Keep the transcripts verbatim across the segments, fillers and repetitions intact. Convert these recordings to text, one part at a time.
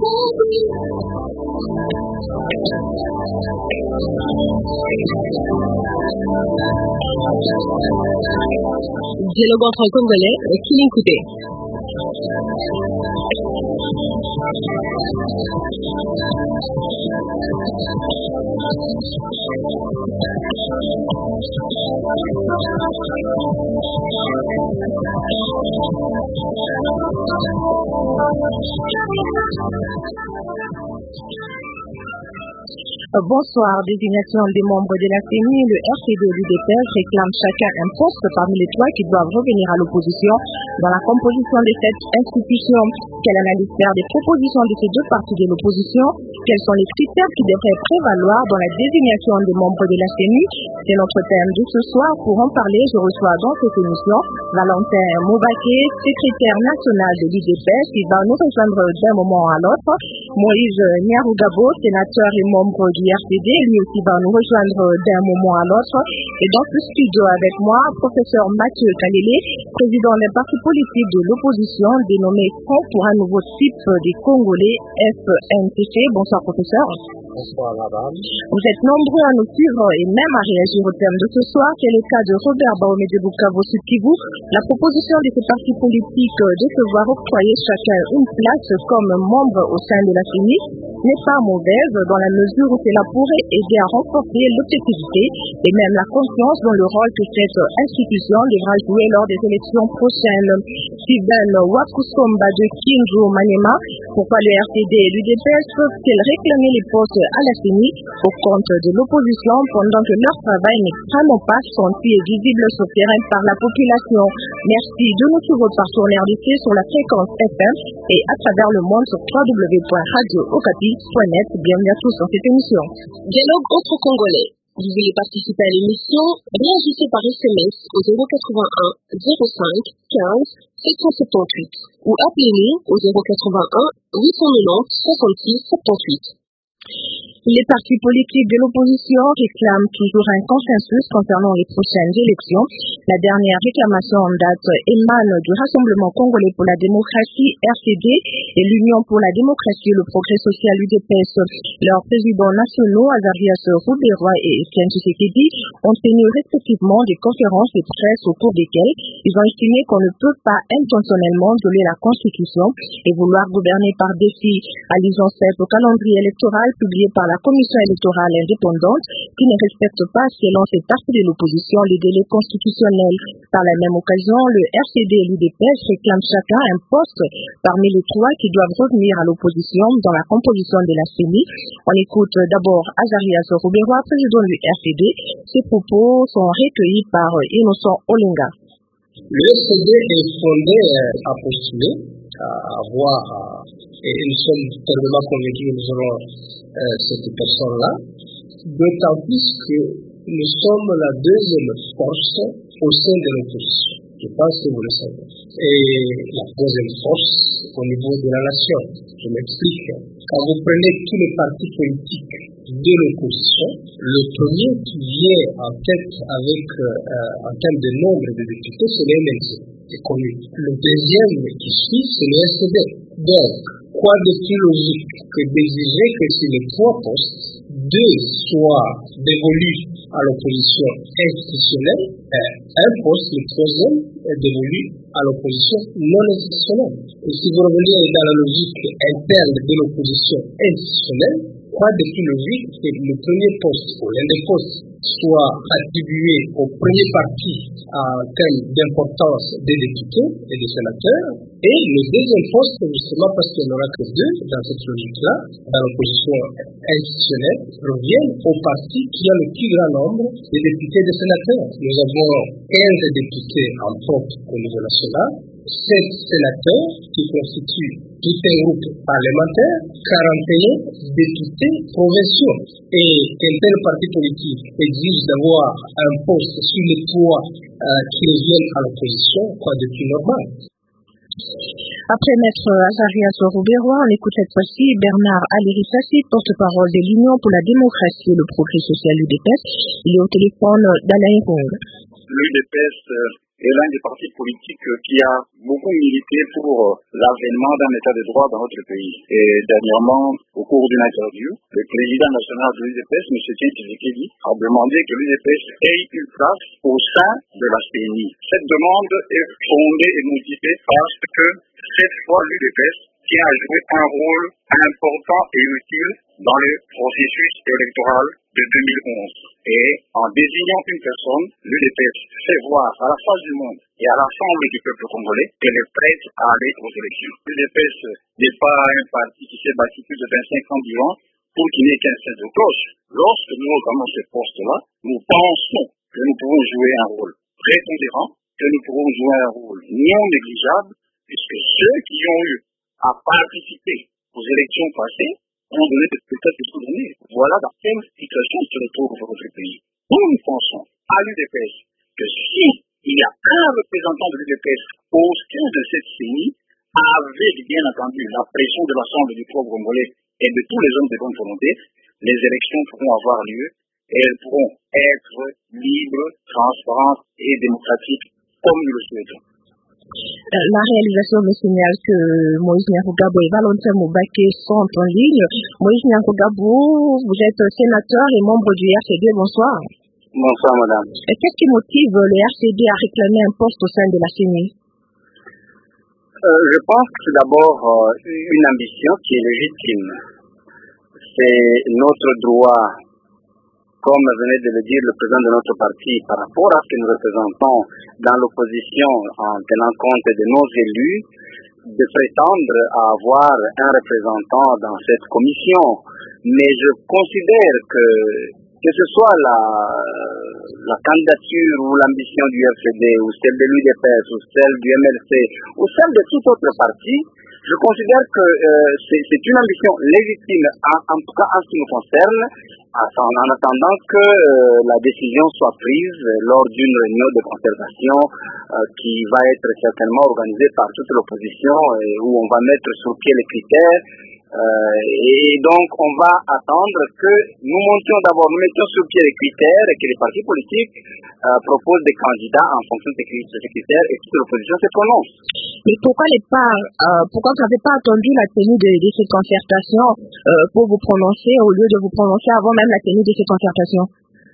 Dialogue entre Congolais, Killing Coupé. Bonsoir. Désignation des membres de la C E N I, le R C D et l'U D P S réclament chacun un poste parmi les trois qui doivent revenir à l'opposition dans la composition de cette institution. Quelle analyse faire des propositions de ces deux partis de l'opposition? Quels sont les critères qui devraient prévaloir dans la désignation des membres de la C E N I? C'est notre thème de ce soir. Pour en parler, je reçois dans cette émission Valentin Moubaké, secrétaire national de l'U D P S, qui va nous rejoindre d'un moment à l'autre. Moïse Nyarugabo, sénateur et membre du R C D, lui aussi va nous rejoindre d'un moment à l'autre. Et dans ce studio avec moi, professeur Mathieu Kalele, président des partis politiques de l'opposition, dénommé Front pour un nouveau type des Congolais, F N C C. Bonsoir professeur. Bonsoir madame. Vous êtes nombreux à nous suivre et même à réagir au thème de ce soir. C'est le cas de Robert Baomé de Bukavu Sud Kivu. La proposition de ces partis politiques de se voir octroyer chacun une place comme membre au sein de la C E N I n'est pas mauvaise dans la mesure où cela pourrait aider à renforcer l'objectivité et même la confiance dans le rôle que cette institution devra jouer lors des élections prochaines. Steven Wakusomba de Kinjo Manema, pourquoi le R C D et l'U D P S peuvent-ils réclamer les postes à la C E N I au compte de l'opposition pendant que leur travail n'est vraiment pas senti et visible sur le terrain par la population? Merci de nous suivre par sur l'R D C sur la fréquence F M et à travers le monde sur w w w point radio okapi point net. Bienvenue à tous dans cette émission. Dialogue entre Congolais. Vous voulez participer à l'émission? Réagissez par S M S au zéro quatre-vingt-un zéro cinq quinze sept cent soixante-dix-huit ou appelez-nous au zéro quatre-vingt-un huit cent quatre-vingt-dix soixante-six soixante-dix-huit. Les partis politiques de l'opposition réclament toujours un consensus concernant les prochaines élections. La dernière réclamation en date émane du Rassemblement congolais pour la démocratie, R C D, et l'Union pour la démocratie et le progrès social, U D P S. Leurs présidents nationaux, Azarias Rouberois et Etienne Tshisekedi, ont tenu respectivement des conférences de presse au cours desquelles ils ont estimé qu'on ne peut pas intentionnellement violer la Constitution et vouloir gouverner par défi, allusion faite au calendrier électoral publié par la Commission électorale indépendante qui ne respecte pas, selon ces partis de l'opposition, les délais constitutionnels. Par la même occasion, le R C D et l'U D P S réclament chacun un poste parmi les trois qui doivent revenir à l'opposition dans la composition de la C E N I. On écoute d'abord Azarias Rouberois, président du R C D. Ses propos sont recueillis par Innocent Olinga. Le R C D est fondé à postuler, à avoir, et nous sommes totalement convaincus que nous aurons euh, cette personne-là, d'autant plus que nous sommes la deuxième force au sein de l'opposition. Je pense que vous le savez. Et la troisième force au niveau de la nation. Je m'explique. Quand vous prenez tous les partis politiques de l'opposition, le premier qui vient en tête avec, euh, en termes de nombre de députés, c'est le M N C. C'est connu. Le deuxième qui suit, c'est le R C D. Donc, quoi de plus logique que d'exiger que sur les trois postes, deux soient dévolus à l'opposition institutionnelle, un poste, le troisième, est dévolu à l'opposition non institutionnelle. Et si vous revenez dans la logique interne de l'opposition institutionnelle, quoi de plus logique que le premier poste ou l'un des postes soit attribué au premier parti en termes d'importance des députés et des sénateurs, et le deuxième poste, justement parce qu'il n'y en aura que deux dans cette logique-là, dans l'opposition institutionnelle, revient au parti qui a le plus grand nombre de députés et de sénateurs. Nous avons quinze députés en propre au niveau national, sept sénateurs qui constituent tout un groupe parlementaire, quarante et un députés provinciaux. Et un tel parti politique exige d'avoir un poste sur les trois euh, qui reviennent à l'opposition, quoi de plus normal. Après Maître Azarias Rouberois, on écoute cette fois-ci Bernard Alirissassi, porte-parole de l'Union pour la démocratie et le progrès social U D P S. Il est au téléphone d'Alain Kong. L'U D P S est l'un des partis politiques qui a beaucoup milité pour l'avènement d'un état de droit dans notre pays. Et dernièrement, au cours d'une interview, le président national de l'U D P S, M. Tien Tshisekedi, a demandé que l'U D P S ait une place au sein de la C E N I. Cette demande est fondée et motivée parce que cette fois l'U D P S tient à jouer un rôle important et utile dans le processus électoral de deux mille onze. Et en désignant une personne, l'U D P S fait voir à la face du monde et à l'ensemble du peuple congolais qu'elle est prête à aller aux élections. L'U D P S n'est pas un parti qui s'est bâti plus de vingt-cinq ans durant pour qu'il n'y ait qu'un seul de cloche. Lorsque nous occupons ce poste-là, nous pensons que nous pouvons jouer un rôle prépondérant, que nous pourrons jouer un rôle non négligeable, puisque ceux qui ont eu à participer aux élections passées ont donné de peut-être de souvenirs. Voilà dans quelle situation se retrouve votre pays. Nous, nous pensons à l'U D P S que si il y a un représentant de l'U D P S au sein de cette C E N I, avec bien entendu la pression de l'ensemble du peuple congolais et de tous les hommes de bonne volonté, les élections pourront avoir lieu et elles pourront être libres, transparentes et démocratiques comme nous le souhaitons. La réalisation me signale que Moïse Nyarugabo et Valentin Moubaké sont en ligne. Moïse Nyarugabo, vous êtes sénateur et membre du R C D. Bonsoir. Bonsoir, madame. Et qu'est-ce qui motive le R C D à réclamer un poste au sein de la C E N I? euh, Je pense que c'est d'abord euh, une ambition qui est légitime. C'est notre droit, comme venait de le dire le président de notre parti, par rapport à ce que nous représentons dans l'opposition en tenant compte de nos élus, de prétendre à avoir un représentant dans cette commission. Mais je considère que, que ce soit la, la candidature ou l'ambition du R C D, ou celle de l'U D P S, ou celle du M L C, ou celle de tout autre parti, je considère que euh, c'est une ambition légitime, en, en tout cas en ce qui nous concerne, en attendant que euh, la décision soit prise lors d'une réunion de concertation euh, qui va être certainement organisée par toute l'opposition et où on va mettre sur pied les critères. Euh, et donc on va attendre que nous montions d'abord, nous mettions sur pied les critères et que les partis politiques euh, proposent des candidats en fonction de ces critères et toute l'opposition se prononce. Mais pourquoi les pas, euh, pourquoi vous n'avez pas attendu la tenue de, de ces concertations euh, pour vous prononcer au lieu de vous prononcer avant même la tenue de ces concertations?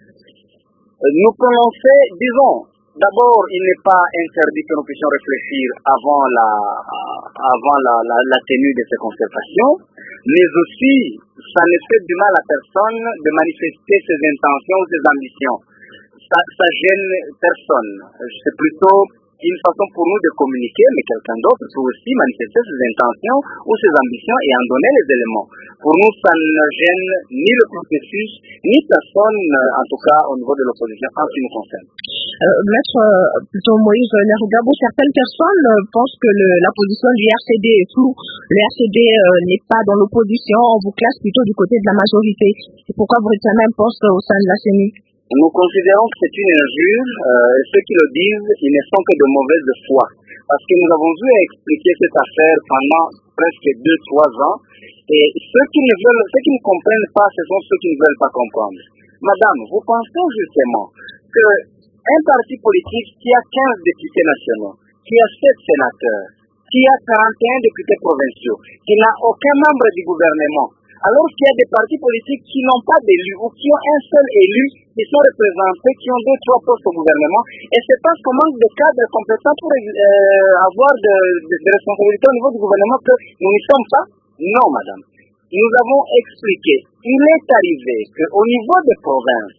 euh, Nous prononcer, disons, d'abord, il n'est pas interdit que nous puissions réfléchir avant la, avant la, la, la tenue de ces concertations, mais aussi, ça ne fait du mal à personne de manifester ses intentions ou ses ambitions. Ça, ça gêne personne. C'est plutôt une façon pour nous de communiquer, mais quelqu'un d'autre peut aussi manifester ses intentions ou ses ambitions et en donner les éléments. Pour nous, ça ne gêne ni le processus, ni personne, en tout cas au niveau de l'opposition, en ce qui nous concerne. Euh, Maître euh, plutôt Moïse Nyarugabo, certaines personnes euh, pensent que le, la position du R C D est floue. Le R C D euh, n'est pas dans l'opposition, on vous classe plutôt du côté de la majorité. Et pourquoi vous réclamez un poste au sein de la C E N I? Nous considérons que c'est une injure, euh, et ceux qui le disent, ils ne sont que de mauvaise foi. Parce que nous avons vu expliquer cette affaire pendant presque deux, trois ans, et ceux qui ne veulent, ceux qui ne comprennent pas, ce sont ceux qui ne veulent pas comprendre. Madame, vous pensez justement que un parti politique qui a quinze députés nationaux, qui a sept sénateurs, qui a quarante et un députés provinciaux, qui n'a aucun membre du gouvernement, alors qu'il y a des partis politiques qui n'ont pas d'élus ou qui ont un seul élu, qui sont représentés, qui ont deux, trois postes au gouvernement, et c'est parce qu'on manque de cadres compétents pour euh, avoir de, de, de responsabilités au niveau du gouvernement que nous n'y sommes pas? Non, madame. Nous avons expliqué. Il est arrivé qu'au niveau des provinces,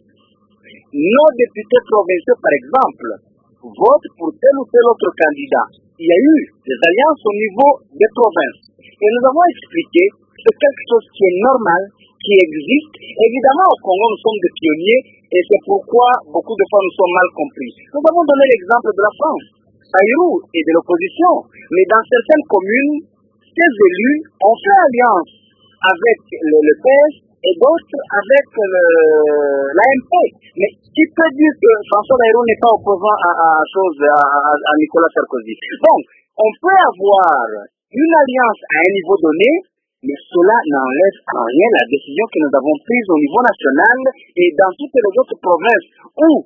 nos députés provinciaux, par exemple, votent pour tel ou tel autre candidat. Il y a eu des alliances au niveau des provinces. Et nous avons expliqué que c'est quelque chose qui est normal, qui existe. Évidemment, au Congo, nous sommes des pionniers et c'est pourquoi beaucoup de fois nous sommes mal compris. Nous avons donné l'exemple de la France, Bayrou et de l'opposition. Mais dans certaines communes, ces élus ont fait alliance avec le, le P S et d'autres avec l'A M P. Mais qui peut dire que François Bayrou n'est pas opposant à, à, chose, à, à Nicolas Sarkozy? Donc, on peut avoir une alliance à un niveau donné, mais cela n'enlève en rien la décision que nous avons prise au niveau national et dans toutes les autres provinces où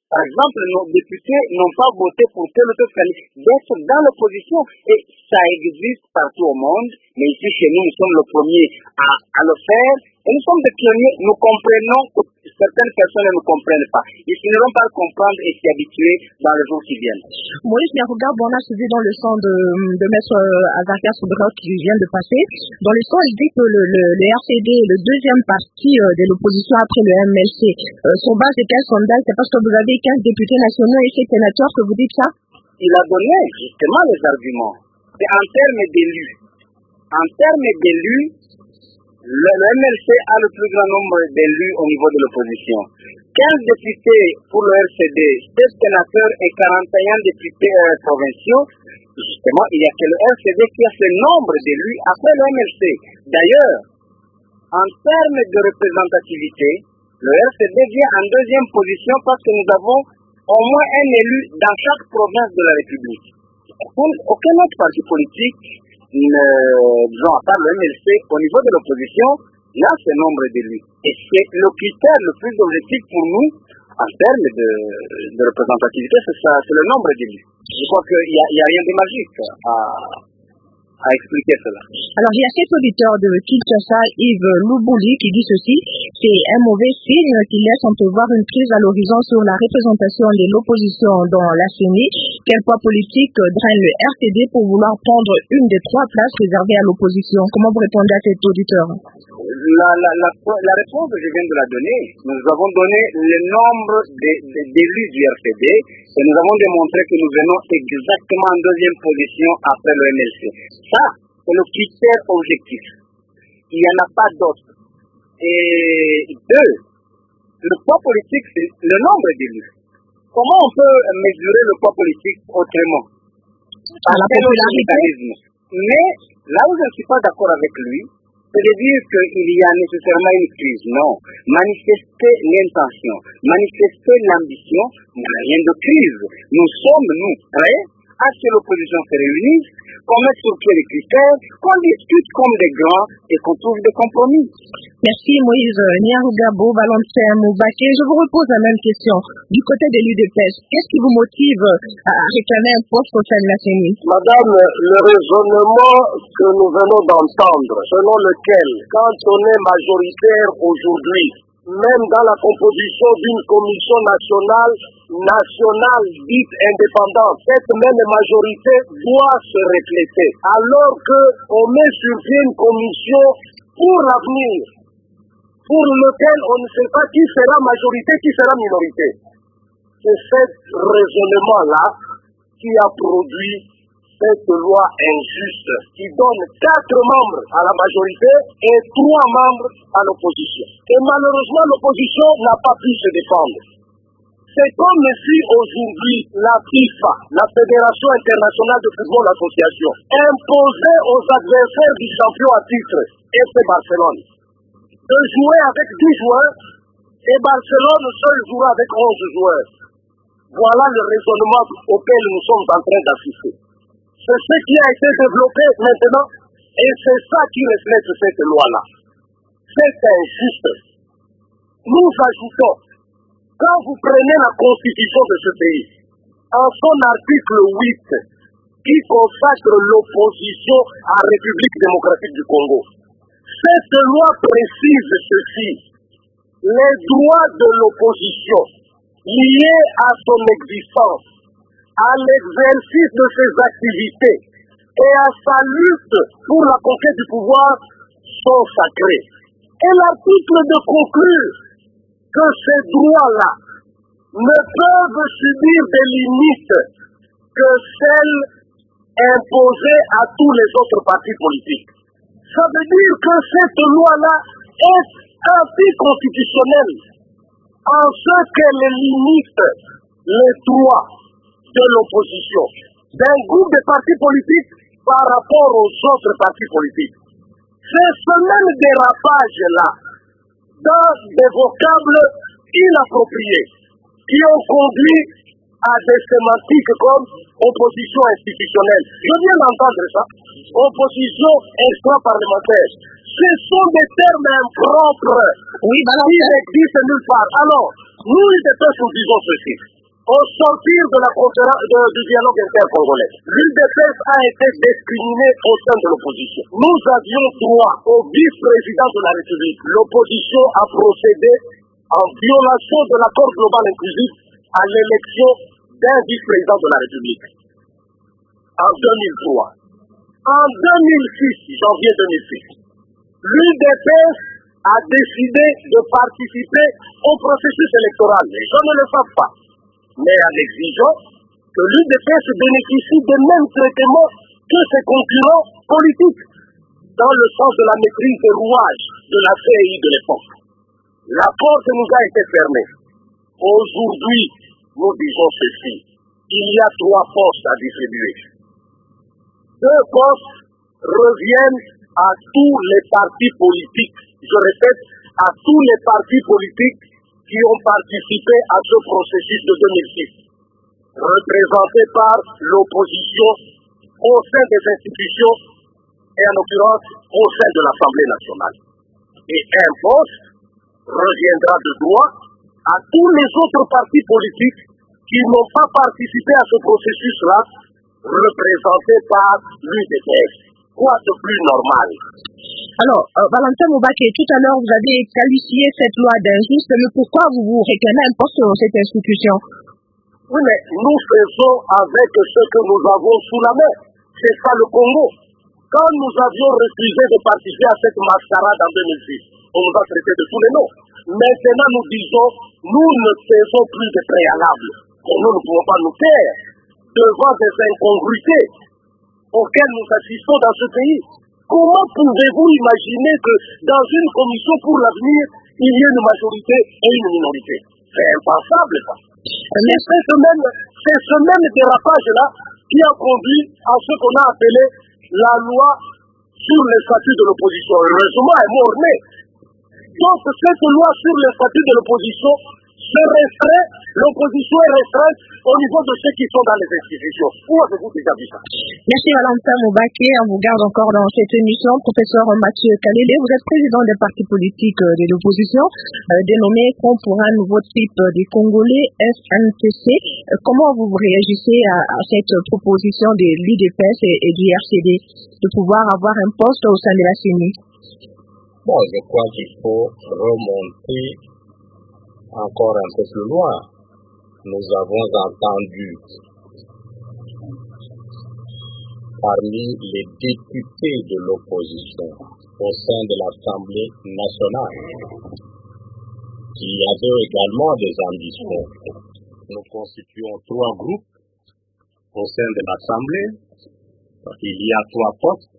Par exemple, nos députés n'ont pas voté pour tel ou tel candidat, d'être dans l'opposition. Et ça existe partout au monde, mais ici chez nous, nous sommes les premiers à, à le faire. Et nous sommes des pionniers, nous comprenons que certaines personnes ne nous comprennent pas. Ils finiront par comprendre et s'y habituer dans les jours qui viennent. Moïse Niaruga, on a suivi dans le son de, de Maître Azarkia Soubrot qui vient de passer. Dans le son, il dit que le, le, le R C D est le deuxième parti euh, de l'opposition après le M L C. Euh, sur base de quel sondage? C'est parce que vous avez quinze députés nationaux et sept sénateurs que vous dites ça? Il a donné justement les arguments. C'est en termes d'élus. En termes d'élus, le, le M L C a le plus grand nombre d'élus au niveau de l'opposition. quinze députés pour le R C D, sept sénateurs et quarante et un députés euh, provinciaux. Justement, il n'y a que le R C D qui a ce nombre d'élus après le M L C. D'ailleurs, en termes de représentativité, le R C D vient en deuxième position parce que nous avons au moins un élu dans chaque province de la République. Aucun autre parti politique, ne, disons à part le M L C, au niveau de l'opposition, n'a ce nombre d'élus. Et c'est le critère le plus objectif pour nous, en termes de, de représentativité, c'est ça, c'est le nombre d'élus. Je crois qu'il n'y a, a rien de magique à, à expliquer cela. Alors, il y a cet auditeur de Kinshasa, Yves Loubouli, qui dit ceci: c'est un mauvais signe qui laisse entrevoir une crise à l'horizon sur la représentation de l'opposition dans la C E N I. Quel poids politique draine le R C D pour vouloir prendre une des trois places réservées à l'opposition? Comment vous répondez à cet auditeur? La, la, la, la réponse que je viens de la donner, nous avons donné le nombre d'élus du R C D et nous avons démontré que nous venons exactement en deuxième position après le M L C. Ça, c'est le critère objectif. Il n'y en a pas d'autre. Et deux, le poids politique, c'est le nombre d'élus. Comment on peut mesurer le poids politique autrement? Par la popularité. Mais là où je ne suis pas d'accord avec lui, c'est de dire qu'il y a nécessairement une crise. Non. Manifester l'intention, manifester l'ambition, il n'y a rien de crise. Nous sommes, nous, prêts à ce que l'opposition se réunisse, qu'on mette sur pied les critères, qu'on discute comme des grands et qu'on trouve des compromis. Merci Moïse Niarugabo, Valentin Moubaké. Je vous repose la même question. Du côté de l'U D P S, qu'est-ce qui vous motive à réclamer un poste au sein de la C E N I? Madame, le raisonnement que nous venons d'entendre, selon lequel, quand on est majoritaire aujourd'hui, même dans la composition d'une commission nationale, nationale dite indépendante, cette même majorité doit se refléter. Alors qu'on met sur pied une commission pour l'avenir, pour lequel on ne sait pas qui sera majorité, qui sera minorité. C'est ce raisonnement-là qui a produit cette loi injuste qui donne quatre membres à la majorité et trois membres à l'opposition. Et malheureusement, l'opposition n'a pas pu se défendre. C'est comme si aujourd'hui la FIFA, la Fédération internationale de football association, imposait aux adversaires du champion à titre, F C Barcelone, de jouer avec dix joueurs et Barcelone seul jouera avec onze joueurs. Voilà le raisonnement auquel nous sommes en train d'assister. C'est ce qui a été développé maintenant et c'est ça qui reflète cette loi-là. C'est injuste. Nous ajoutons, quand vous prenez la constitution de ce pays, en son article huit, qui consacre l'opposition à la République démocratique du Congo, cette loi précise ceci: les droits de l'opposition liés à son existence, à l'exercice de ses activités et à sa lutte pour la conquête du pouvoir sont sacrés. Et l'article de conclure que ces droits-là ne peuvent subir des limites que celles imposées à tous les autres partis politiques. Ça veut dire que cette loi-là est anticonstitutionnelle en ce qu'elle limite les droits de l'opposition d'un groupe de partis politiques par rapport aux autres partis politiques. C'est ce même dérapage-là, dans des vocables inappropriés, qui ont conduit à des sémantiques comme opposition institutionnelle. Je viens d'entendre ça. Opposition extra-parlementaire. Ce sont des termes impropres. Oui, qui n'existent nulle part. Alors, nous, les nous disons ceci. Au sortir de la conférence de, du dialogue intercongolais, l'U D P S a été discriminée au sein de l'opposition. Nous avions droit au vice-président de la République. L'opposition a procédé en violation de l'accord global inclusif à l'élection d'un vice-président de la République en deux mille trois. En deux mille six, janvier deux mille six, l'U D P S a décidé de participer au processus électoral. Les gens ne le savent pas, mais en exigeant que l'U D P S bénéficie des mêmes traitements que ses concurrents politiques, dans le sens de la maîtrise des rouages de la C I de l'époque. La porte nous a été fermée. Aujourd'hui, nous disons ceci. Il y a trois postes à distribuer. Deux postes reviennent à tous les partis politiques. Je répète, à tous les partis politiques qui ont participé à ce processus de deux mille six, représentés par l'opposition au sein des institutions et en l'occurrence au sein de l'Assemblée nationale. Et un poste reviendra de droit à tous les autres partis politiques qui n'ont pas participé à ce processus-là, représentés par l'U D P S. Quoi de plus normal? Alors, euh, Valentin Moubaké, tout à l'heure, vous avez qualifié cette loi d'injuste, mais pourquoi vous vous réclamez un poste dans cette institution? Oui, mais nous faisons avec ce que nous avons sous la main. C'est ça le Congo. Quand nous avions refusé de participer à cette mascarade en deux mille six, on nous a traité de tous les noms. Maintenant, nous disons, nous ne faisons plus de préalables. Et nous ne pouvons pas nous taire devant des incongruités auxquelles nous assistons dans ce pays. Comment pouvez-vous imaginer que dans une commission pour l'avenir, il y ait une majorité et une minorité? C'est impensable, ça. Mais c'est ce même, c'est ce même dérapage-là qui a conduit à ce qu'on a appelé la loi sur les statuts de l'opposition. Heureusement, elle est mort-née. Donc, cette loi sur les statuts de l'opposition se restreint, l'opposition est restreinte au niveau de ceux qui sont dans les institutions. Où avez-vous déjà vu ça? Merci Valentin Moubaké. On vous garde encore dans cette émission. Professeur Mathieu Kalele, vous êtes président des partis politiques de l'opposition, euh, dénommé Front pour un nouveau type des Congolais, F N T C. Euh, comment vous réagissez à, à cette proposition de l'U D P S et, et du R C D de pouvoir avoir un poste au sein de la C E N I? Bon, je crois qu'il faut remonter encore un peu plus loin. Nous avons entendu parmi les députés de l'opposition au sein de l'Assemblée nationale qui avaient également des ambitions. Nous constituons trois groupes au sein de l'Assemblée. Il y a trois postes.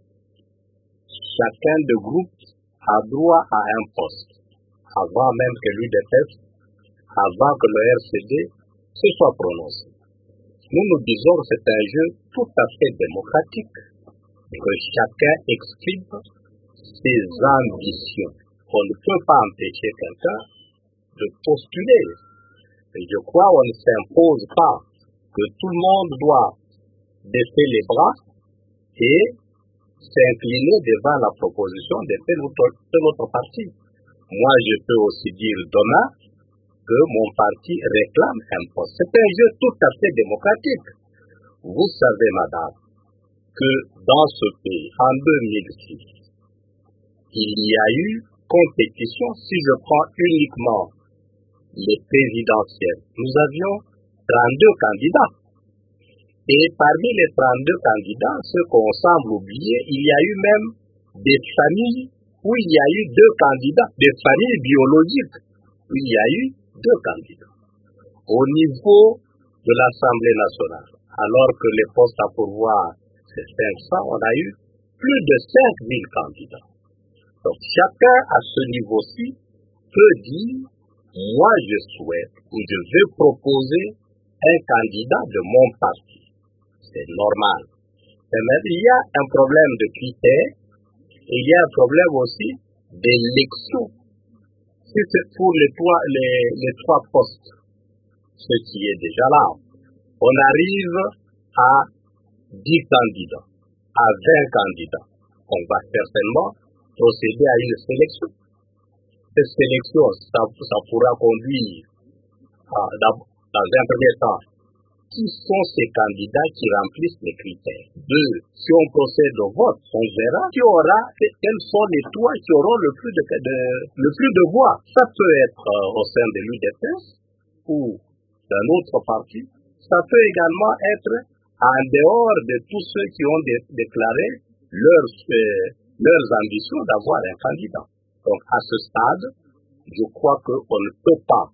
Chacun des groupes a droit à un poste, avant même que l'U D P S, avant que le R C D se soit prononcé. Nous nous disons que c'est un jeu tout à fait démocratique, que chacun exprime ses ambitions. On ne peut pas empêcher quelqu'un de postuler. Et je crois qu'on ne s'impose pas que tout le monde doit baisser les bras et s'incliner devant la proposition de tel ou tel autre parti. Moi, je peux aussi dire demain que mon parti réclame un poste. C'est un jeu tout à fait démocratique. Vous savez, madame, que dans ce pays, en deux mille six, il y a eu compétition. Si je prends uniquement les présidentielles, nous avions trente-deux candidats. Et parmi les trente-deux candidats, ce qu'on semble oublier, il y a eu même des familles où il y a eu deux candidats, des familles biologiques, où il y a eu deux candidats. Au niveau de l'Assemblée nationale, alors que les postes à pourvoir, c'est cinq cents, on a eu plus de cinq mille candidats. Donc chacun à ce niveau-ci peut dire, moi je souhaite ou je veux proposer un candidat de mon parti. C'est normal. Mais il y a un problème de critères, et il y a un problème aussi d'élection. Si c'est pour les trois, les, les trois postes, ce qui est déjà là, on arrive à dix candidats, à vingt candidats. On va certainement procéder à une sélection. Cette sélection, ça, ça pourra conduire à, dans un premier temps, qui sont ces candidats qui remplissent les critères. Deux, si on procède au vote, on verra qui aura, quels sont les trois qui auront le plus de, de, le plus de voix. Ça peut être euh, au sein de l'U D P S ou d'un autre parti. Ça peut également être en dehors de tous ceux qui ont dé déclaré leurs, euh, leurs ambitions d'avoir un candidat. Donc à ce stade, je crois qu'on ne peut pas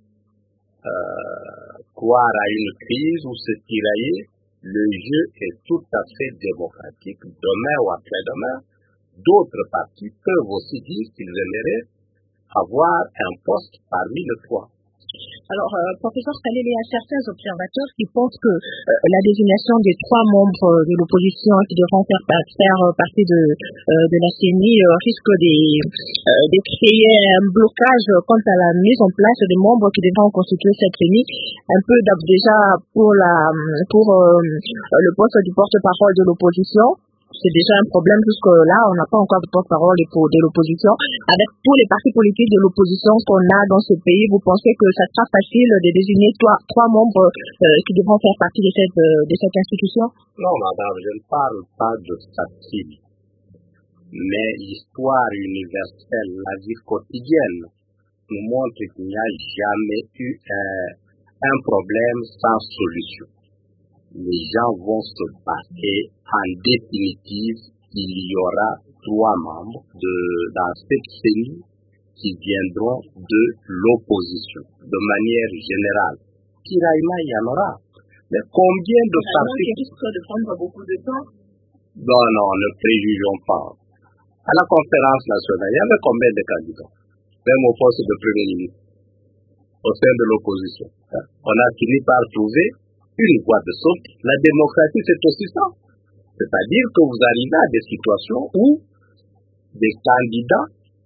euh, croire à une crise ou se tirailler. Le jeu est tout à fait démocratique. Demain ou après-demain, d'autres partis peuvent aussi dire qu'ils aimeraient avoir un poste parmi les trois. Alors, euh, professeur Salé, il y a certains observateurs qui pensent que euh, la désignation des trois membres de l'opposition qui devront faire, faire partie de, euh, de la C E N I euh, risque de, euh, de créer un blocage quant à la mise en place des membres qui devront constituer cette C E N I, un peu déjà pour, la, pour euh, le poste du porte-parole de l'opposition. C'est déjà un problème puisque là, on n'a pas encore de porte-parole de l'opposition. Avec tous les partis politiques de l'opposition qu'on a dans ce pays, vous pensez que ça sera facile de désigner trois, trois membres euh, qui devront faire partie de cette, de cette institution? Non, madame, je ne parle pas de facile. Mais l'histoire universelle, la vie quotidienne, nous montre qu'il n'y a jamais eu un, un problème sans solution. Les gens vont se battre et en définitive, il y aura trois membres de, dans cette série qui viendront de l'opposition, de manière générale. Tiraillement, il y en aura. Mais combien de partis... qui risque de prendre beaucoup de temps? Non, non, ne préjugeons pas. À la conférence nationale, il y avait combien de candidats? Même au poste de Premier ministre, au sein de l'opposition. On a fini par trouver une voie de sortie. La démocratie, c'est aussi ça. C'est-à-dire que vous arrivez à des situations où des candidats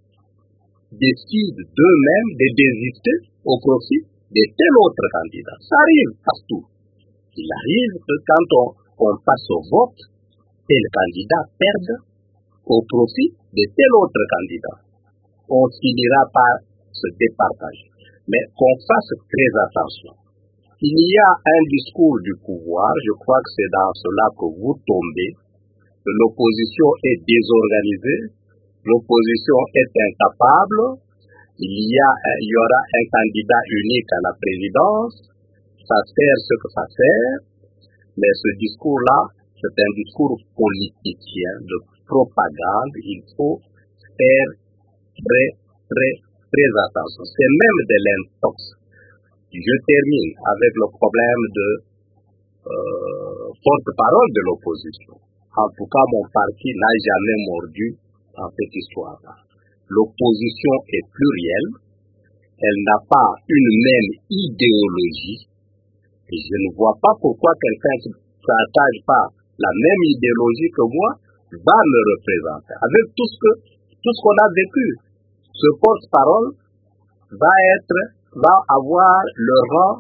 décident d'eux-mêmes de désister au profit de tel autre candidat. Ça arrive partout. Il arrive que quand on, on passe au vote, tel candidat perde au profit de tel autre candidat. On finira par se départager. Mais qu'on fasse très attention. Il y a un discours du pouvoir, je crois que c'est dans cela que vous tombez, que l'opposition est désorganisée, l'opposition est incapable, il y, a, il y aura un candidat unique à la présidence, ça sert ce que ça sert, mais ce discours-là, c'est un discours politicien, de propagande, il faut faire très, très, très attention. C'est même de l'intox. Je termine avec le problème de euh, porte-parole de l'opposition. En tout cas, mon parti n'a jamais mordu dans cette histoire-là. L'opposition est plurielle, elle n'a pas une même idéologie, et je ne vois pas pourquoi quelqu'un qui ne partage pas la même idéologie que moi va me représenter. Avec tout ce que, tout ce qu'on a vécu, ce porte-parole va être va avoir le rang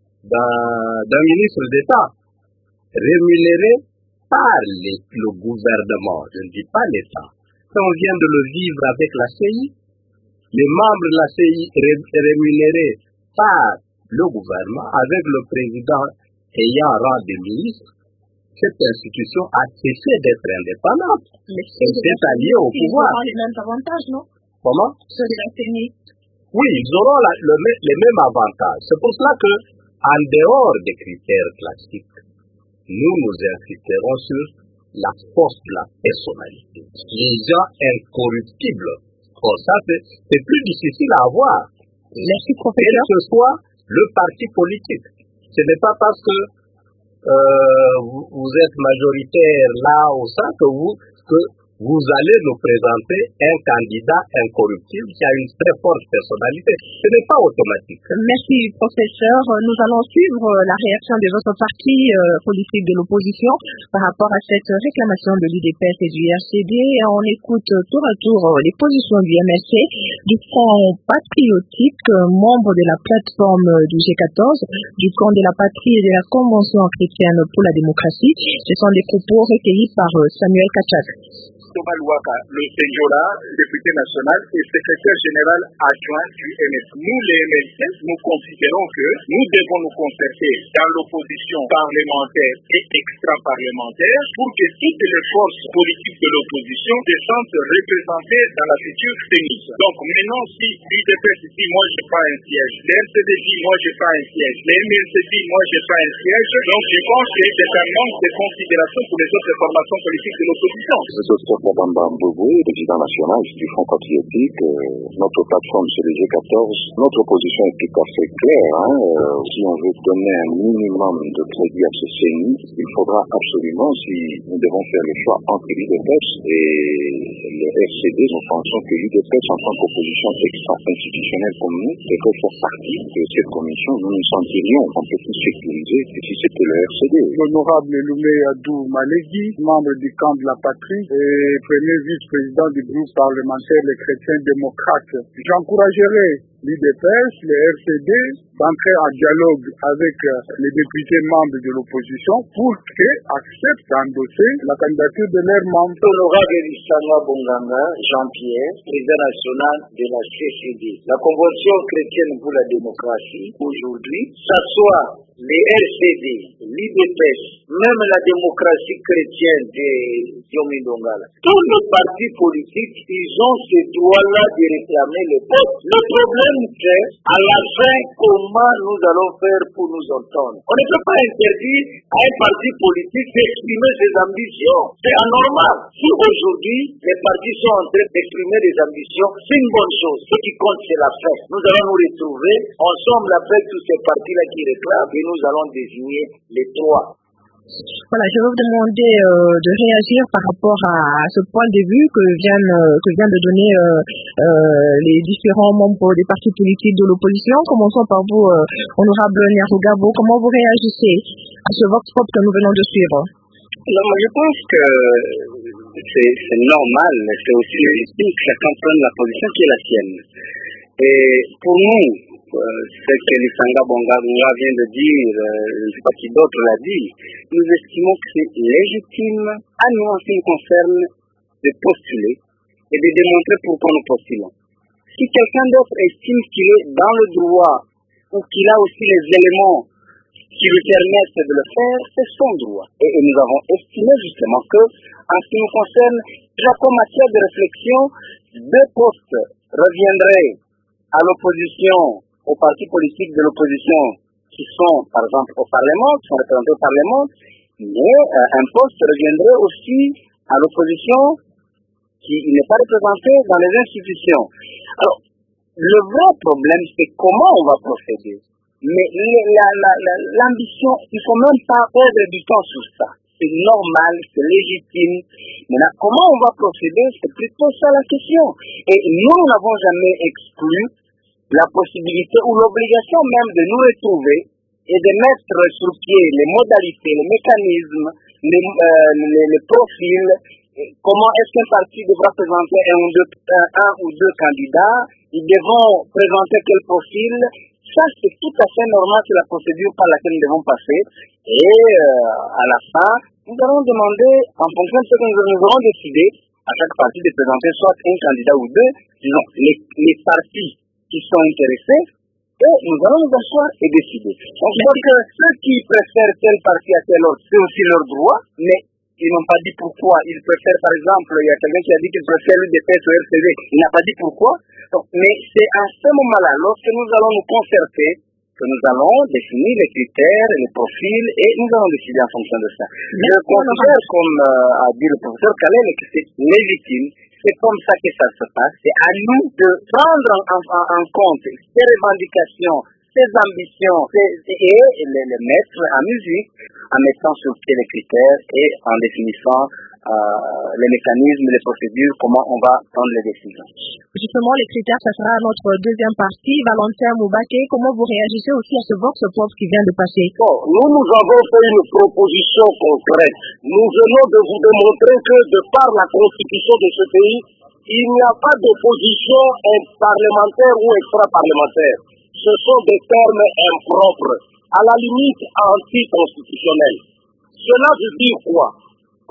d'un ministre d'État, rémunéré par les, le gouvernement, je ne dis pas l'État. On vient de le vivre avec la C I, les membres de la C I ré, rémunérés par le gouvernement, avec le président ayant rang de ministre. Cette institution a cessé d'être indépendante. Mais elle s'est alliée au pouvoir. Ils auront les mêmes avantages, non? Comment? Ceux de la C N I. Oui, ils auront la, le, les mêmes avantages. C'est pour cela que, en dehors des critères classiques, nous nous insisterons sur la force de la personnalité. Les gens incorruptibles. Bon, ça, c'est plus difficile à avoir. Merci, professeur. Quel que soit le parti politique. Ce n'est pas parce que euh, vous, vous êtes majoritaire là ou ça que vous... Que, vous allez nous présenter un candidat incorruptible qui a une très forte personnalité. Ce n'est pas automatique. Merci, professeur. Nous allons suivre la réaction des autres partis euh, politiques de l'opposition par rapport à cette réclamation de l'U D P S et du R C D. On écoute tour à tour les positions du M L C, du Front patriotique, membre de la plateforme du G quatorze, du camp de la patrie et de la Convention chrétienne pour la démocratie. Ce sont des propos recueillis par Samuel Kachak. Thomas Louaka, le Senjola, député national et secrétaire général adjoint du M S. Nous, les M L C, nous considérons que nous devons nous concerter dans l'opposition parlementaire et extra-parlementaire pour que toutes les forces politiques de l'opposition se sentent représentées dans la future tennis. Donc maintenant, si l'U D P S dit moi j'ai pas un siège, le R C D dit moi j'ai pas un siège, le M L C dit moi j'ai pas un siège, donc je pense que c'est un manque de considération pour les autres formations politiques de l'opposition. Le docteur Kabamba Mbogwe, président national du Front patriotique, euh, notre plateforme c'est le G quatorze. Notre position est tout à fait claire. Hein. Euh, si on veut donner un minimum de crédit à ce C E N I, il faudra absolument, si nous devons faire le choix entre l'U D P S et le R C D, nous pensons que l'U D P S en tant qu'opposition extra-institutionnelle comme nous devrait faire partie de cette commission. Nous nous sentirions un peu plus sécurisés que si c'était le R C D. L'honorable Loumé Adou Malégui, membre du camp de la patrie et premier vice-président du groupe parlementaire Les Chrétiens démocrates. J'encouragerai l'U D P S, le R C D, d'entrer en dialogue avec les députés membres de l'opposition pour qu'ils acceptent d'endosser la candidature de leurs membres. Honorable Lissama Bonganga, Jean-Pierre, président national de la C C D. La Convention chrétienne pour la démocratie, aujourd'hui, s'assoit les R C D, l'U D P S, même la démocratie chrétienne de Diomi Dongala. Tous les partis politiques, ils ont ce droit-là de réclamer le peuple. Le problème, c'est à la fin, comment nous allons faire pour nous entendre. On ne peut pas interdire à un parti politique d'exprimer ses ambitions. C'est anormal. Si aujourd'hui, les partis sont en train d'exprimer des ambitions, c'est une bonne chose. Ce qui compte, c'est la fin. Nous allons nous retrouver ensemble avec tous ces partis-là qui réclament et nous allons désigner les trois. Voilà, je vais vous demander euh, de réagir par rapport à, à ce point de vue que viennent, euh, que viennent de donner euh, euh, les différents membres des partis politiques de l'opposition. Commençons par vous, euh, honorable Nyarugabo. Comment vous réagissez à ce vote pop que nous venons de suivre? Non, moi je pense que c'est normal, c'est aussi légitime que chacun prenne la position qui est la sienne. Et pour nous, Euh, ce que Lissanga Bonga vient de dire, euh, je ne sais pas qui d'autre l'a dit, nous estimons que c'est légitime à nous en ce qui nous concerne de postuler et de démontrer pourquoi nous postulons. Si quelqu'un d'autre estime qu'il est dans le droit ou qu'il a aussi les éléments qui lui permettent de le faire, c'est son droit. Et, et nous avons estimé justement que, en ce qui nous concerne, déjà comme matière de réflexion, deux postes reviendraient à l'opposition, aux partis politiques de l'opposition qui sont, par exemple, au Parlement, qui sont représentés au Parlement, mais euh, un poste reviendrait aussi à l'opposition qui n'est pas représentée dans les institutions. Alors, le vrai problème, c'est comment on va procéder. Mais l'ambition, il ne faut même pas perdre du temps sur ça. C'est normal, c'est légitime. Maintenant, comment on va procéder, c'est plutôt ça la question. Et nous n'avons jamais exclu la possibilité ou l'obligation même de nous retrouver et de mettre sur pied les modalités, les mécanismes, les, euh, les, les profils, comment est-ce qu'un parti devra présenter un ou, deux, un, un ou deux candidats, ils devront présenter quel profil. Ça, c'est tout à fait normal, c'est la procédure par laquelle nous devons passer. Et euh, à la fin, nous allons demander, en fonction de ce que nous, nous aurons décidé, à chaque parti de présenter soit un candidat ou deux, disons, les, les partis qui sont intéressés, et nous allons nous asseoir et décider. Donc, je pense que ceux qui préfèrent tel parti à tel autre, c'est aussi leur droit, mais ils n'ont pas dit pourquoi. Ils préfèrent, par exemple, il y a quelqu'un qui a dit qu'il préfère l'U D P S au R C D. Il n'a pas dit pourquoi. Donc, mais c'est à ce moment-là, lorsque nous allons nous concerter, que nous allons définir les critères, les profils, et nous allons décider en fonction de ça. Je considère, comme euh, a dit le professeur Kalel, que c'est légitime. C'est comme ça que ça se passe. C'est à nous de prendre en, en, en compte ces revendications, ces ambitions, ces, et les, les mettre en musique, en mettant sur pied les critères et en définissant euh, les mécanismes, les procédures, comment on va prendre les décisions. Justement, les critères, ça sera notre deuxième partie. Valentin Moubaké, comment vous réagissez aussi à ce vote pop qui vient de passer? Bon, nous, nous avons fait une proposition concrète. Nous venons de vous démontrer que, de par la constitution de ce pays, il n'y a pas d'opposition parlementaire ou extra-parlementaire. Ce sont des termes impropres, à la limite anticonstitutionnels. Cela veut dire quoi?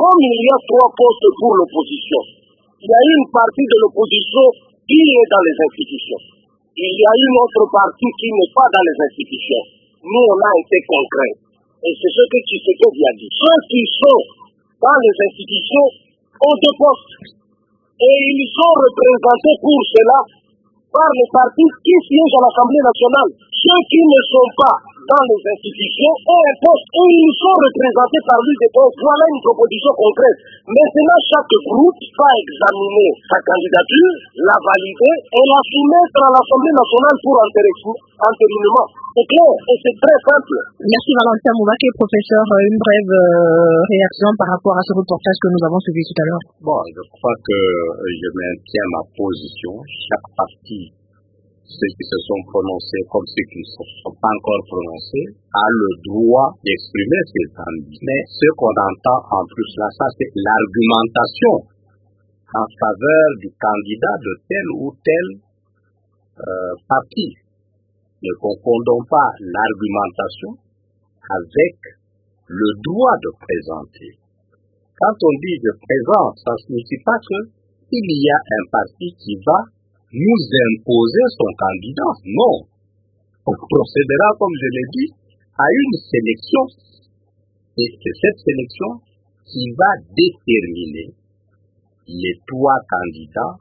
comme il y a trois postes pour l'opposition, il y a une partie de l'opposition qui est dans les institutions. Il y a une autre partie qui n'est pas dans les institutions. Nous, on a été concrets. Et c'est ce que Tshisekedi a dit. Ceux qui sont dans les institutions ont deux postes. Et ils sont représentés pour cela par les partis qui siègent à l'Assemblée nationale. Ceux qui ne sont pas dans les institutions ont un poste et ils sont représentés par l'U D P S. Voilà une proposition concrète. Maintenant, chaque groupe va examiner sa candidature, la valider et la soumettre à l'Assemblée nationale pour entérinement. C'est clair et c'est très simple. Merci Valentin Moubaké, professeur. Une brève euh, réaction par rapport à ce reportage que nous avons suivi tout à l'heure. Bon, je crois que je maintiens ma position. Chaque parti, ceux qui se sont prononcés comme ceux qui ne sont pas encore prononcés, a le droit d'exprimer ses envies. Mais ce qu'on entend en plus là, ça c'est l'argumentation en faveur du candidat de tel ou tel euh, parti. Ne confondons pas l'argumentation avec le droit de présenter. Quand on dit je présente, ça ne signifie pas qu'il y a un parti qui va nous imposer son candidat. Non. On procédera, comme je l'ai dit, à une sélection. Et c'est cette sélection qui va déterminer les trois candidats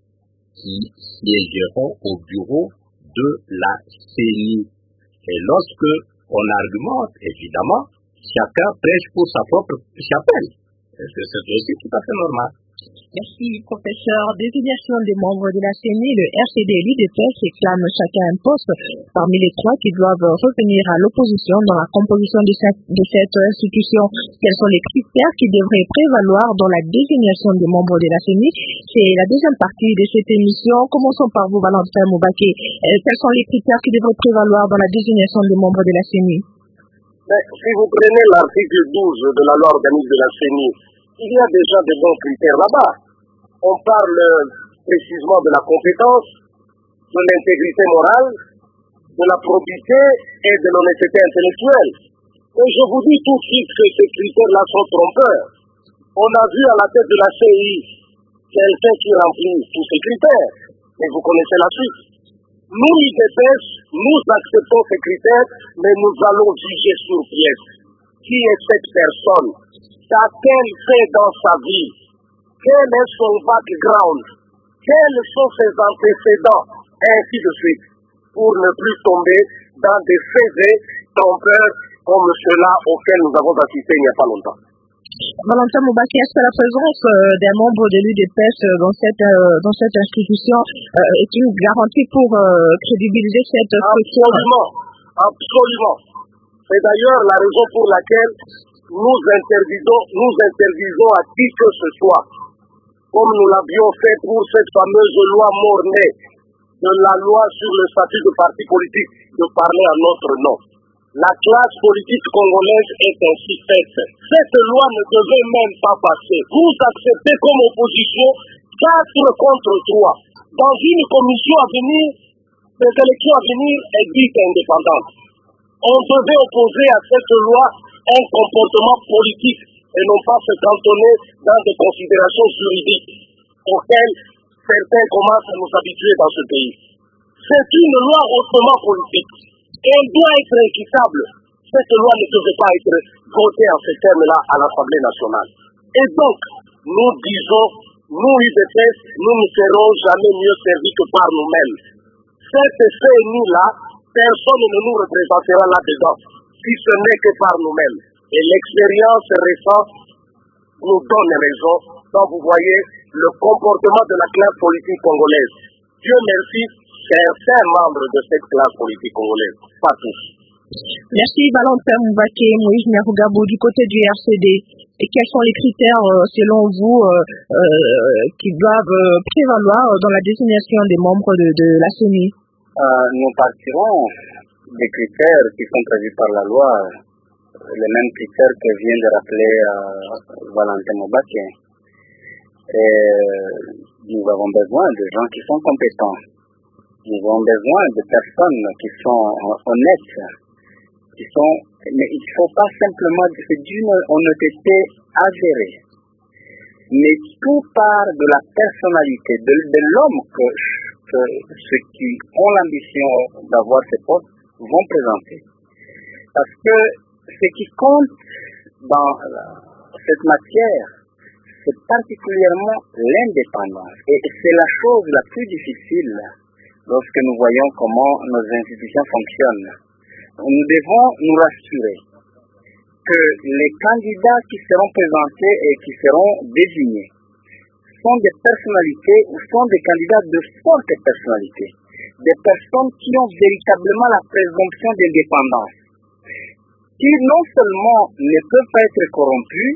qui siégeront au bureau de la C E N I. Et lorsque on argumente, évidemment, chacun prêche pour sa propre chapelle. C'est aussi tout à fait normal. Merci, professeur. Désignation des membres de la C E N I, le R C D et l'U D P S réclament chacun un poste parmi les trois qui doivent revenir à l'opposition dans la composition de cette, de cette institution. Quels sont les critères qui devraient prévaloir dans la désignation des membres de la C E N I? C'est la deuxième partie de cette émission. Commençons par vous, Valentin Moubaké. Euh, quels sont les critères qui devraient prévaloir dans la désignation des membres de la C E N I? Mais si vous prenez l'article douze de la loi organique de la C E N I, il y a déjà de bons critères là-bas. On parle précisément de la compétence, de l'intégrité morale, de la probité et de l'honnêteté intellectuelle. Et je vous dis tout de suite que ces critères-là sont trompeurs. On a vu à la tête de la C E I quelqu'un qui remplit tous ces critères. Et vous connaissez la suite. Nous, l'U D P S, nous acceptons ces critères, mais nous allons juger sur pièce. Qui est cette personne? Qu'a-t-elle fait dans sa vie? Quel est son background? Quels sont ses antécédents? Et ainsi de suite. Pour ne plus tomber dans des faits trompeurs comme ceux-là auxquels nous avons assisté il n'y a pas longtemps. Valentin Moubaké, est-ce que la présence euh, d'un membre de l'U D P S euh, dans, cette, euh, dans cette institution euh, est une garantie pour euh, crédibiliser cette structure? Absolument, absolument. C'est d'ailleurs la raison pour laquelle nous interdisons, nous interdisons à qui que ce soit, comme nous l'avions fait pour cette fameuse loi Mornay, de la loi sur le statut de parti politique, de parler à notre nom. La classe politique congolaise est ainsi faite. Cette loi ne devait même pas passer. Vous acceptez comme opposition quatre contre trois. Dans une commission à venir, des élections à venir est dite indépendante. On devait opposer à cette loi un comportement politique et non pas se cantonner dans des considérations juridiques auxquelles certains commencent à nous habituer dans ce pays. C'est une loi hautement politique. Et elle doit être équitable. Cette loi ne devait pas être votée en ces termes-là à l'Assemblée nationale. Et donc, nous disons, nous, U D P S, nous ne serons jamais mieux servis que par nous-mêmes. Cette C E N I-là, personne ne nous représentera là-dedans, si ce n'est que par nous-mêmes. Et l'expérience récente nous donne raison quand vous voyez le comportement de la classe politique congolaise. Dieu merci, certains membres de cette classe politique congolaise, pas tous. Merci Valentin Moubaké, Moïse Nyarugabo du côté du R C D. Et quels sont les critères, euh, selon vous, euh, euh, qui doivent euh, prévaloir dans la désignation des membres de, de la C E N I? euh, Nous partirons des critères qui sont prévus par la loi, les mêmes critères que vient de rappeler euh, Valentin Moubaké. Et nous avons besoin de gens qui sont compétents. Nous avons besoin de personnes qui sont honnêtes, qui sont, mais il ne faut pas simplement, c'est d'une honnêteté avérée. mais tout part de la personnalité, de, de l'homme que, que ceux qui ont l'ambition d'avoir ces postes vont présenter. Parce que ce qui compte dans cette matière, c'est particulièrement l'indépendance. Et c'est la chose la plus difficile lorsque nous voyons comment nos institutions fonctionnent. Nous devons nous rassurer que les candidats qui seront présentés et qui seront désignés sont des personnalités ou sont des candidats de forte personnalité, des personnes qui ont véritablement la présomption d'indépendance, qui non seulement ne peuvent pas être corrompus,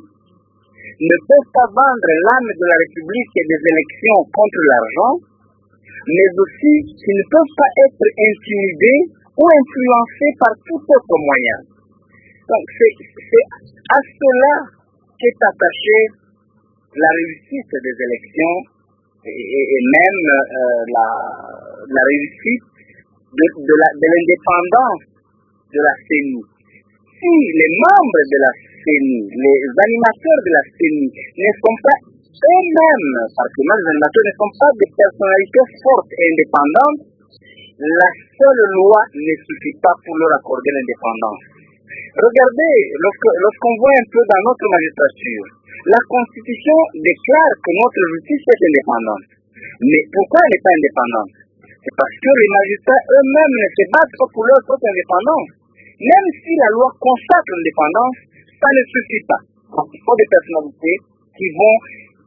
ne peuvent pas vendre l'âme de la République et des élections contre l'argent, mais aussi qui ne peuvent pas être intimidés ou influencés par tout autre moyen. Donc c'est, c'est à cela qu'est attachée la réussite des élections et, et, et même euh, la, la réussite de, de, la, de l'indépendance de la C E N I. Si les membres de la C E N I, les animateurs de la C E N I ne sont pas eux-mêmes, parce que les animateurs ne sont pas des personnalités fortes et indépendantes, la seule loi ne suffit pas pour leur accorder l'indépendance. Regardez, lorsque, lorsqu'on voit un peu dans notre magistrature, la Constitution déclare que notre justice est indépendante. Mais pourquoi elle n'est pas indépendante? C'est parce que les magistrats eux-mêmes ne se battent pas pour leur propre indépendance. Même si la loi constate l'indépendance, ça ne suffit pas. Donc, il faut des personnalités qui vont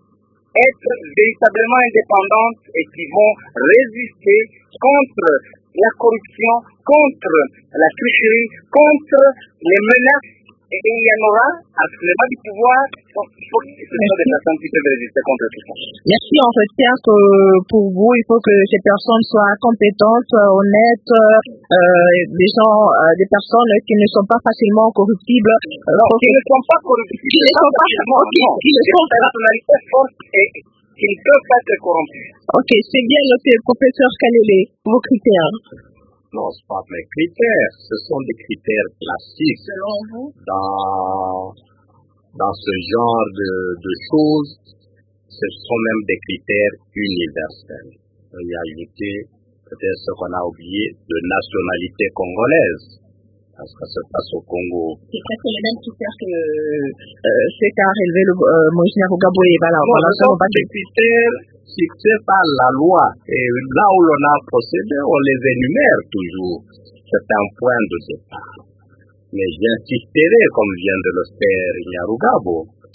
être véritablement indépendantes et qui vont résister contre la corruption, contre la tricherie, contre les menaces. Et il y en aura à ce moment du pouvoir. Donc, il faut que ce soit des personnes qui peuvent résister contre tout ça. Merci. On retient que pour vous, il faut que ces personnes soient compétentes, honnêtes, euh, des gens, euh, des personnes qui ne sont pas facilement corruptibles. Euh, non, qui ne sont pas corruptibles. Qui ne sont pas corruptibles. Qui ne sont pas personnalités fortes et qui ne peuvent pas être corrompus. Ok, c'est bien noté. Professeur Kalele, vos critères. Non, ce ne sont pas mes critères, ce sont des critères classiques. Selon vous? Dans, dans ce genre de, de choses, ce sont même des critères universels. Il y a ajouté peut-être ce qu'on a oublié de nationalité congolaise, parce que ça se passe au Congo. C'est presque les mêmes critères que euh, c'est qu'a relevé le euh, Moïse Nyarugabo et voilà. Non, ce sont des critères fixés par la loi. Et là où l'on a procédé, on les énumère toujours. C'est un point de départ. Mais j'insisterai, comme vient de le faire Nyarugabo,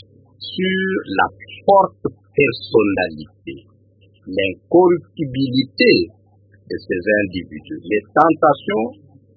sur la forte personnalité, l'incorruptibilité de ces individus. Les tentations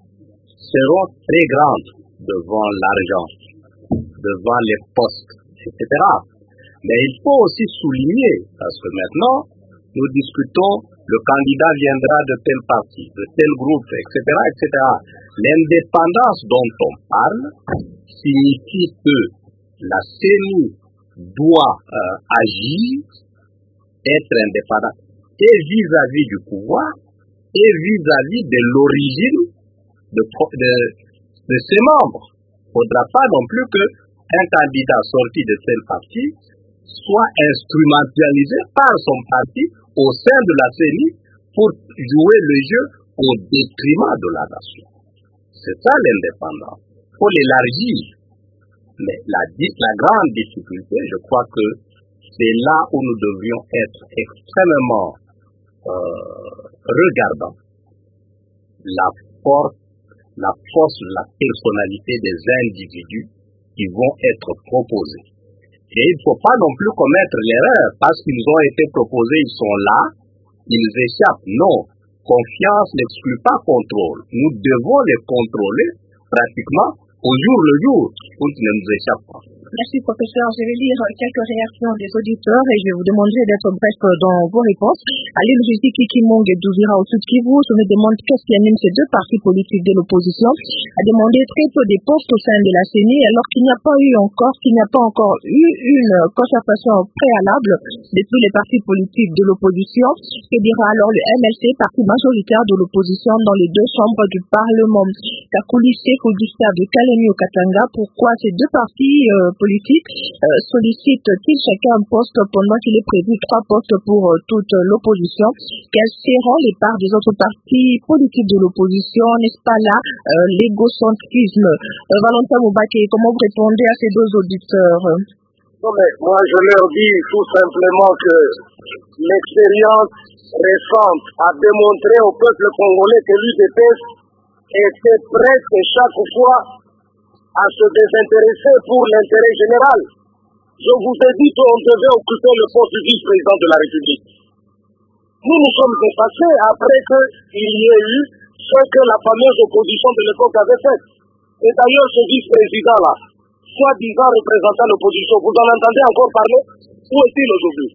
seront très grandes devant l'argent, devant les postes, et cetera. Mais il faut aussi souligner, parce que maintenant, nous discutons, le candidat viendra de tel parti, de tel groupe, et cetera, et cetera. L'indépendance dont on parle signifie que la C E N I doit euh, agir, être indépendante, et vis-à-vis du pouvoir, et vis-à-vis de l'origine de, de, de ses membres. Il ne faudra pas non plus qu'un candidat sorti de tel parti soit instrumentalisé par son parti au sein de la C E N I pour jouer le jeu au détriment de la nation. C'est ça l'indépendance. Il faut l'élargir. Mais la, la grande difficulté, je crois que c'est là où nous devrions être extrêmement euh, regardants. La force, la force, la personnalité des individus qui vont être proposés. Et il ne faut pas non plus commettre l'erreur parce qu'ils ont été proposés, ils sont là, ils échappent. Non, confiance n'exclut pas contrôle. Nous devons les contrôler pratiquement au jour le jour pour qu'ils ne nous échappent pas. Merci professeur. Je vais lire quelques réactions des auditeurs et je vais vous demander d'être bref dans vos réponses. Ali Logistique Kikimong et Douvira au Sud Kivu se me demande qu'est-ce qui anime ces deux partis politiques de l'opposition à demander très peu des postes au sein de la C E N I alors qu'il n'y a pas eu encore, qu'il n'y a pas encore eu une concertation préalable de tous les partis politiques de l'opposition. Que dira alors le M L C, parti majoritaire de l'opposition dans les deux chambres du Parlement? Kakuli Sekou Gustave de Kalemi au Katanga, pourquoi ces deux partis euh, politiques euh, sollicitent-ils chacun un poste pendant qu'il est prévu trois postes pour euh, toute l'opposition? Quels seront les parts des autres partis politiques de l'opposition? N'est-ce pas là euh, l'égocentrisme? euh, Valentin Moubaké, comment vous répondez à ces deux auditeurs? Non, mais moi je leur dis tout simplement que l'expérience récente a démontré au peuple congolais que l'U D P S était prête chaque fois à se désintéresser pour l'intérêt général. Je vous ai dit qu'on devait occuper le poste du vice-président de la République. Nous nous sommes effacés après qu'il y ait eu ce que la fameuse opposition de l'époque avait fait. Et d'ailleurs, ce vice-président-là, soi-disant représentant l'opposition, vous en entendez encore parler? Où est-il aujourd'hui?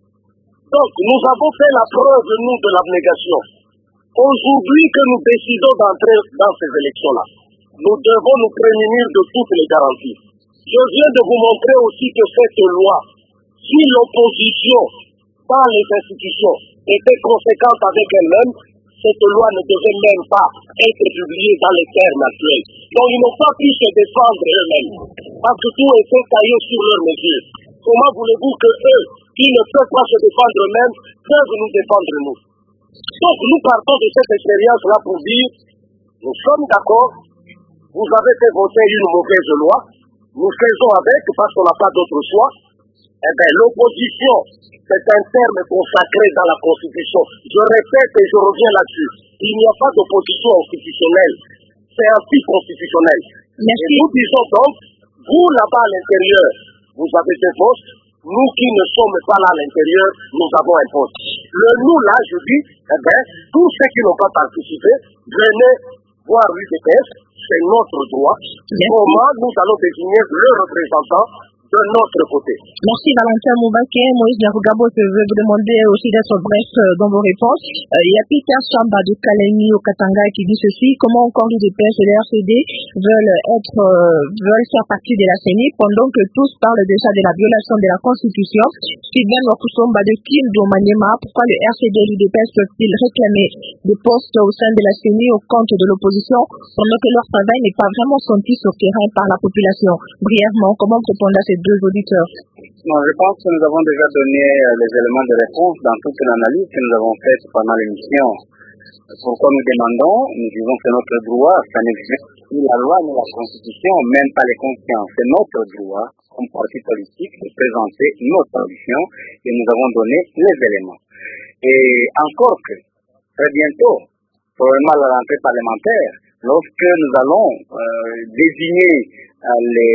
Donc, nous avons fait la preuve, nous, de l'abnégation. Aujourd'hui que nous décidons d'entrer dans ces élections-là, nous devons nous prémunir de toutes les garanties. Je viens de vous montrer aussi que cette loi, si l'opposition dans les institutions était conséquente avec elle-même, cette loi ne devait même pas être publiée dans les termes actuels. Donc ils n'ont pas pu se défendre eux-mêmes, parce que tout était taillé sur leur mesure. Comment voulez-vous que eux, qui ne peuvent pas se défendre eux-mêmes, peuvent nous défendre nous? Donc nous partons de cette expérience-là pour dire, nous sommes d'accord, vous avez fait voter une mauvaise loi, nous faisons avec parce qu'on n'a pas d'autre choix. Eh bien, l'opposition, c'est un terme consacré dans la Constitution. Je répète et je reviens là-dessus. Il n'y a pas d'opposition institutionnelle. C'est anticonstitutionnel. Et nous disons donc, vous là-bas à l'intérieur, vous avez des postes. Nous qui ne sommes pas là à l'intérieur, nous avons un poste. Le nous là, je dis, eh bien, tous ceux qui n'ont pas participé, venez voir l'U D P S, c'est notre droit. Comment nous allons désigner le représentant de notre côté. Merci Valentin Moubaké. Moïse Yarugabo, je veux vous demander aussi d'être bref dans vos réponses. Euh, il y a Peter Samba de Kalemi au Katanga qui dit ceci: comment encore l'U D P S et le R C D veulent être, euh, veulent faire partie de la C E N I pendant que tous parlent déjà de la violation de la Constitution. Sylvain Wakusomba de Kindu Maniema, pourquoi le R C D et l'U D P S peuvent-ils réclamer des postes au sein de la C E N I au compte de l'opposition pendant que leur travail n'est pas vraiment senti sur terrain par la population? Brièvement, comment répondre à ces deux auditeurs? Non, je pense que nous avons déjà donné les éléments de réponse dans toute l'analyse que nous avons faite pendant l'émission. Pourquoi nous demandons? Nous disons que c'est notre droit, ça n'existe ni la loi ni la Constitution, même pas les consciences. C'est notre droit, comme parti politique, de présenter nos solutions et nous avons donné les éléments. Et encore que, très bientôt, probablement à la rentrée parlementaire, lorsque nous allons euh, désigner euh, les,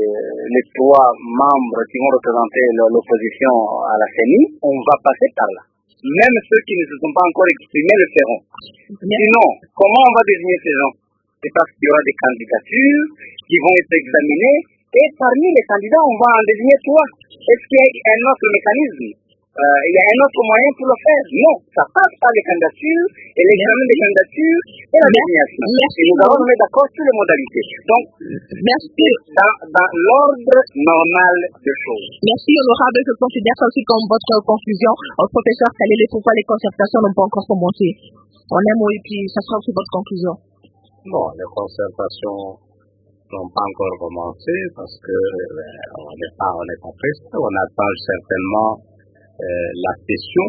les trois membres qui vont représenter l'opposition à la C E N I, on va passer par là. Même ceux qui ne se sont pas encore exprimés le feront. Sinon, comment on va désigner ces gens? C'est parce qu'il y aura des candidatures qui vont être examinées et parmi les candidats, on va en désigner trois. Est-ce qu'il y a un autre mécanisme? Euh, il y a un autre moyen pour le faire? Non, ça passe par les candidatures et l'examen des candidatures et la désignation. Et nous allons nous mettre d'accord sur les modalités. Donc, merci dans, dans l'ordre normal des choses. Merci, honorable. Je considère ça aussi comme votre conclusion. Au professeur Kalele, pourquoi les concertations n'ont pas encore commencé? On aime et puis ça sera aussi votre conclusion. Bon, les concertations n'ont pas encore commencé parce que euh, on n'est pas, on n'est pas pressé. On attend certainement Euh, la session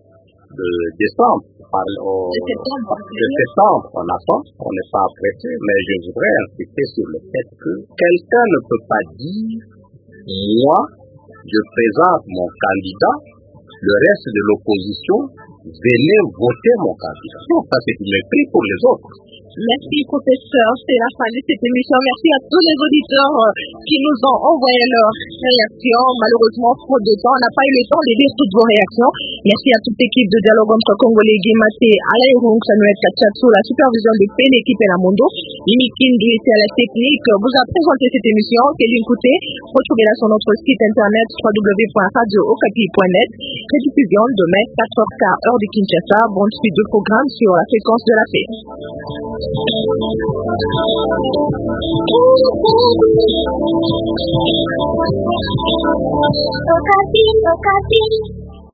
de décembre, par, au, de septembre, de septembre on attend, on n'est pas pressé, mais je voudrais insister sur le fait que quelqu'un ne peut pas dire, moi, je présente mon candidat, le reste de l'opposition, venez voter mon candidat. Non, ça c'est du mépris pour les autres. Merci professeur, c'est la fin de cette émission. Merci à tous les auditeurs qui nous ont envoyé leurs réactions. Malheureusement, faute de temps, on n'a pas eu le temps de lire toutes vos réactions. Merci à toute l'équipe de Dialogue entre Congolais, Guématé, Alain Roux, Samuel Kachatsou, la supervision de P, l'équipe et la Mondo. Limikin Glissé à la technique vous a présenté cette émission. Céline Couté, retrouvez-la sur notre site internet w w w point radio okapi point net. Rediffusion demain quatre heures quinze heure de Kinshasa. Bonne suite de programme sur la fréquence de la paix. Okapi, Okapi.